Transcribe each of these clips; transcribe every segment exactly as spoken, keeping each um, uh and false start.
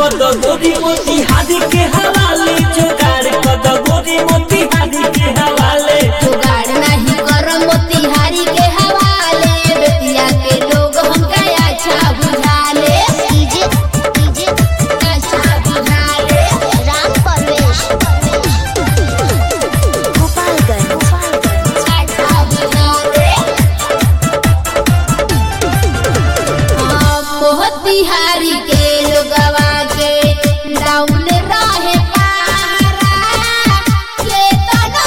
कद गोरी मोती हादी के हवाले जुगाड़ कद गोरी मोती हादी के हवाले जुगाड़ नहीं कर मोतिहारी के हवाले बेतिया के लोग हमका अच्छा बुझाले डीजे डीजे अच्छा बुझाले राम परवेश गोपालगंज अच्छा बुझाले मोतिहारी के लोगवा के डाउन रहे पारा के तनो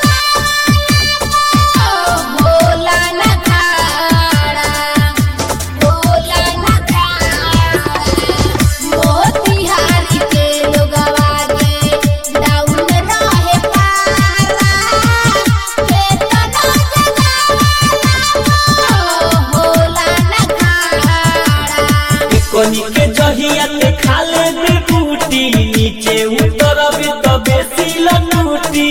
भोला न खाड़ा भोला न खाड़ा मोतिहारी के लोगवा के डाउन रहे पारा के तनो भोला न खाड़ा कोनी के जहिया ते खाले दे बूटी नीचे उतरबे तबे सिलनुटी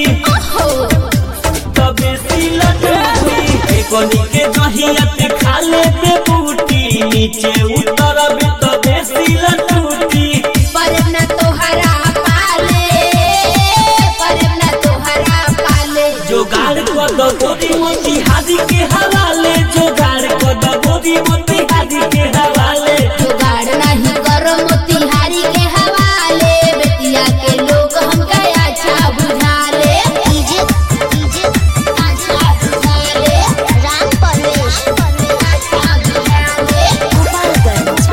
तबे सिलनुटी कोनी के जहिया ते खाले दे बूटी नीचे उतरबे तबे सिलनुटी परना तोहरा पाले परना तोहरा पाले जुगाड़ कद गोरी मोती हादी के हवाले जुगाड़ कद गोरी मोती हादी के हवाले जुगाड़ नहीं कर मोतिहारी के हवाले बेतिया के लोग हमका अच्छा बुझाले डीजे डीजे अच्छा बुझाले राम परवेश अच्छा बुझाले गोपालगंज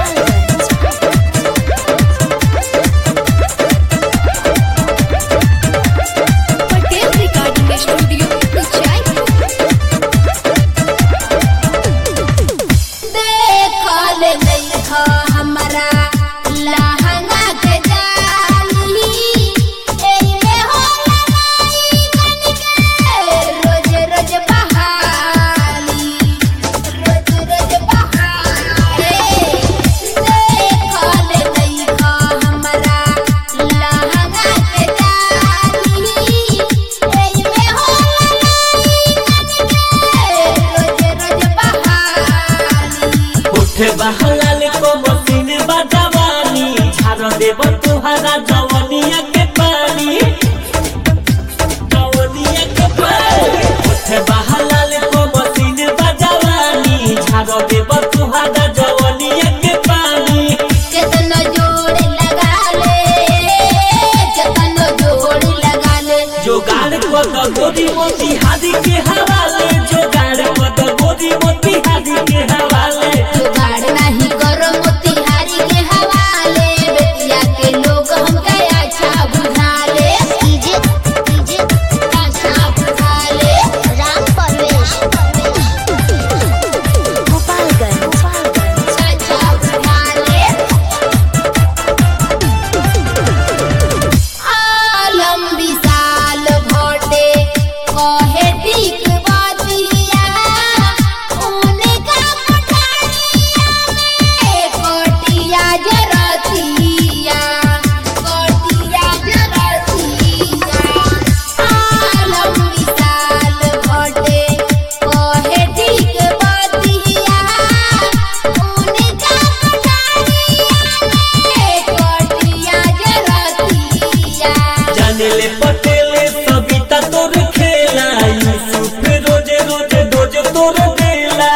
पटेल रिकॉर्डिंग स्टूडियो कुचाई देखल देखा हमरा लहंगा के जाली एमे होला नाई कन के रोज रोज बहाली रोज रोज बहाली देखल देखा हमरा लहंगा के जाली एमे होला नाई कन के रोज रोज बहाली उठे बहलाल को मसीन बजवानी झाड़ देव तुहरा जवनिया के पानी जवनिया के पानी उठे बहलाल को मसीन बजवानी झाड़ देव तुहरा जवनिया के पानी केतनो जोड़ लगा ले केतनो जोड़ लगा ले जुगाड़ कद गोरी मोती हादी के हवाले जुगाड़ कद गोरी मोती हादी के हवाले जुगाड़ नहीं कर मोतिहारी के हवाले बेतिया के लोग हमका अच्छा बुझाले डीजे डीजे अच्छा बुझाले राम परवेश गोपालगंज अच्छा बुझाले आलम विशाल भोटे कहे ठीक बातिया उनका पठानिया में कोटिया जरतिया कोटिया जरतिया आलम विशाल भोटे कहे ठीक बातिया उनका पठानिया में कोटिया जरतिया जाने ले पटेले सविता तोर खेला यूसुफ रोजे रोजे रोजे तोर देला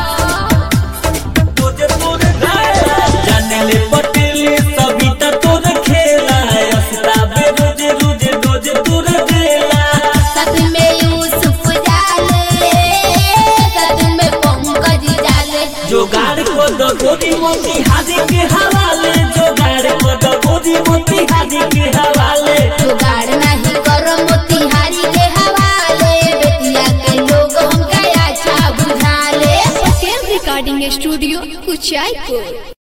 रोजे तोर देला जाने ले पटेले सविता तोर खेला अस्ताबे रोजे रोजे रोजे तोर देला साथ में यूसुफ जाले साथ में पंकज जाले जुगाड़ कद गोरी मोती हादी के हवाले जुगाड़ कद गोरी मोती हादी के हवाले जुगाड़ नहीं कर मोतिहारी के हवाले बेतिया के लोग हमका अच्छा बुझाले पटेल रिकॉर्डिंग स्टूडियो कुचाई